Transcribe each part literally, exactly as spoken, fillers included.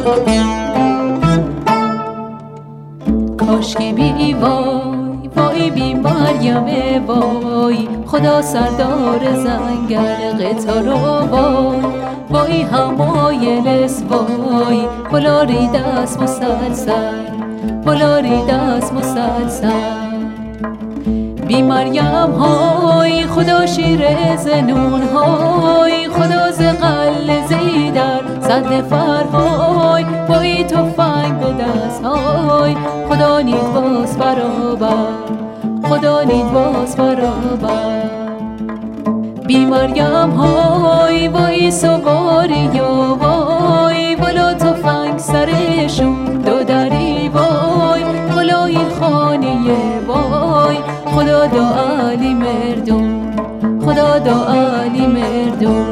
کاشکی بی وای وای بی مریم وای، خدا سردار زنگر قطار وای وای همایلس وای، بالا ریدست مسلسل بالا ریدست مسلسل. بی مریم های خدا شیر زنون های، خدا ز قل زیدر صد نفر های، وای تفنگ به دست های، خدا نید باز برابر خدا نید باز برابر. بی مریم های وای سواری و وای، بالا تفنگ سرشون دو دری وای، بالا این خانیه وای، خدا دو علی مردم خدا دو علی مردم.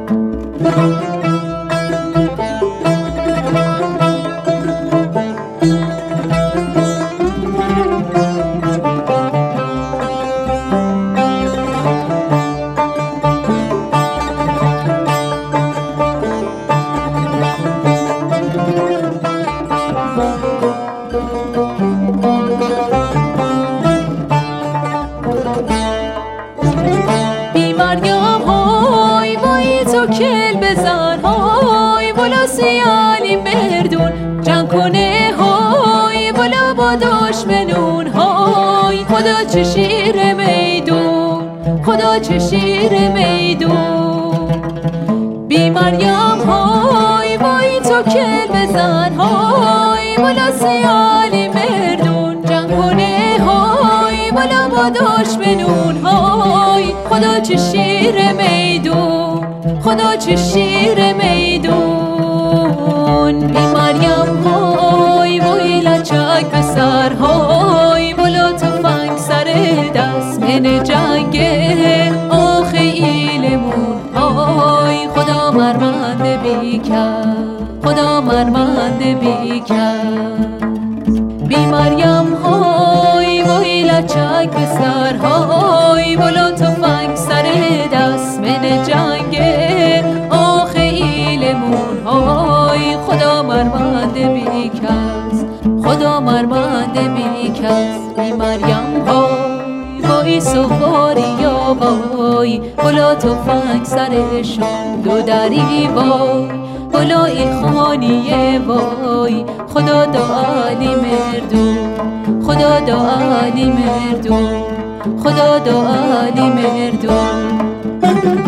بی مریم های وای تو کل بزن های، بالا سیالی مردون جنگ کنه های، بالا با دشمنون های، خدا چه شیر میدون خدا چه شیر میدون. بی مریم های وای تو کل بزن های، بالا سیالی مردون جنگ کنه های، بالا با دشمنون های، خدا چه شیر میدون خدا چه شیر میدون. بی مریم های وای لچک به سر های، بالا تفنگ سر دست من جنگه آخه ایلمون های، خدا مرمنده بی کرد خدا مرمنده بی کرد. بی مریم های وای لچک به سر های، بالا تفنگ سر دست من جنگه آخه ایلمون های، خدا مرمنده بی کس خدا مرمنده بی کس. بی مریم های وای سواری یا وای، بالا تفنگ سرشون دو دری وای، بالا این خانیه وای، خدا دو علی مردم خدا دو علی مردم خدا دو علی مردم.